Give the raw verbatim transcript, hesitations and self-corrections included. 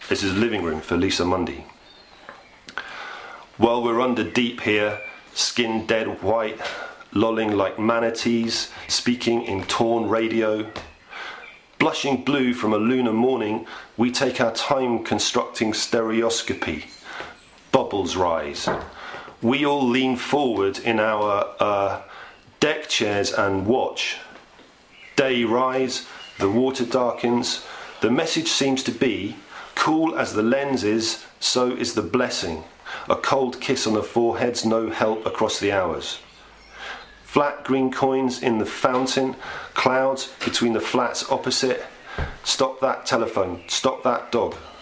This is living room for Lisa Mundy. Well, we're under deep here, skin dead white, lolling like manatees, speaking in torn radio. Blushing blue from a lunar morning, we take our time constructing stereoscopy. Bubbles rise. We all lean forward in our uh, deck chairs and watch. Day rise, the water darkens. The message seems to be, cool as the lens is, so is the blessing. A cold kiss on the forehead's no help across the hours. Flat green coins in the fountain, clouds between the flats opposite. Stop that telephone, stop that dog.